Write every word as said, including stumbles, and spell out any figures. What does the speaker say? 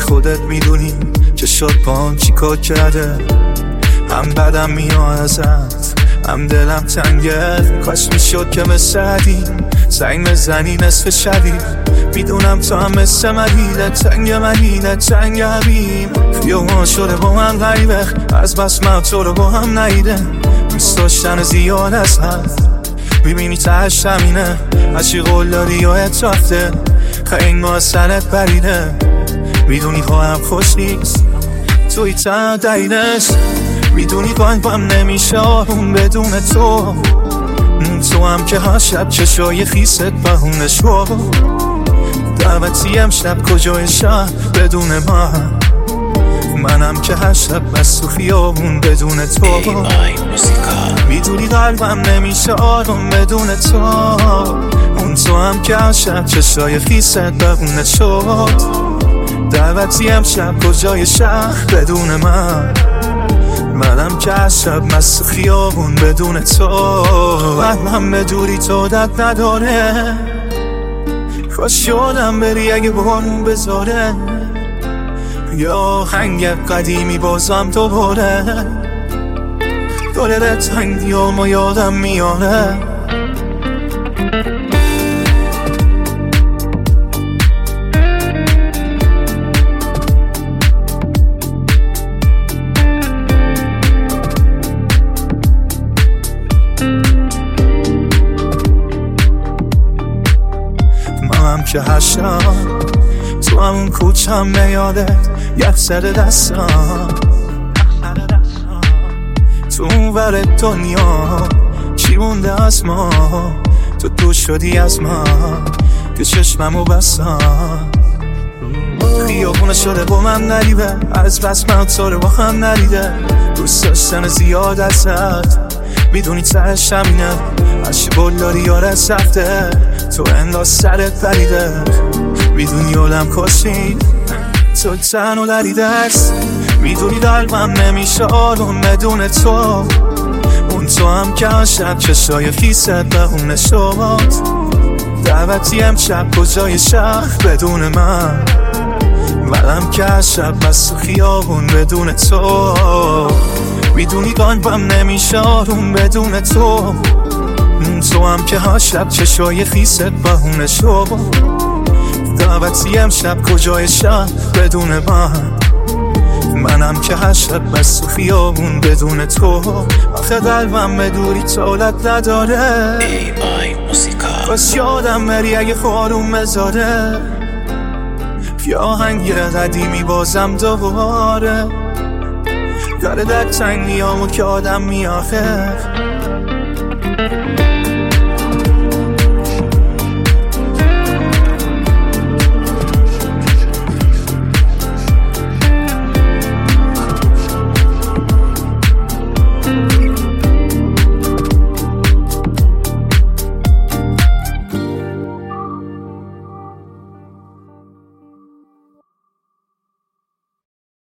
خودت میدونی که شد پام چی کار کرده. هم بدم میاد ازت هم دلم تنگه، کاش میشد که مثل عدیم زنگ بزنی نصف شبی. میدونم تو هم مثل منی، تنگ منی تنگ عبیم. خیابان شده با من غریبه، از بس من تو رو با هم نیده. دوست داشتن زیاد از حد میبینی تهش همینه. هرچی قول داری یا اترافته خیلی ما سرت بریده. میدونی خواهم خوش نیست توی تن دینش. میدونی قلبم نمیشه آروم بدون تو. تو هم که هر شب چشای خیست بهونه شو. دعوتی امشب کجای شهر بدون من. منم که هر شب بس تو خیابون بدون تو. میدونی قلبم نمیشه آروم بدون تو. اون تو هم که هر شب چشای خیست بهونه شد. دعوتی امشب کجای شهر بدون من. منم که هر شب مست خیابون بدون تو. قلبم به دوری تو دد نداره. کاش یادم بری اگه بارون بذاره. یا هنگ قدیمی بازم دوباره. داره تنگی و ما یادم میاره. منم که هشتم تو همون کوچم میادت یک سر دستم. تو اون ور دنیا چی مونده از ما. تو دور شدی از من که چشممو بستم. خیابونه شده با من نریبه، از بس من تو رو با هم نریده. دوست داشتن زیاد ازت میدونی تهش همینه. هرچی بول داری یارت رفته تو انداز سرت پریده. میدونی آدم کشید تو تن و لریده است. میدونی قلبم نمیشه آروم بدون تو. اون تو هم که هر شب چشای خیست بهونه شد. دعوتی امشب کجای شهر بدون من. منم که هر شب بس خیابون بدون تو. میدونی قلبم نمیشه آروم بدون تو. تو هم که هر شب چشای خیست بهونه شد. دعوتی امشب کجای شهر بدون من. منم که هر شب بس خیابون بدون تو. آخه قلبم به دوری طولت نداره. بس یادم بری اگه خواروم بذاره. یا هنگ قدیمی بازم دوباره. داره در تنگیامو که آدم میاخه.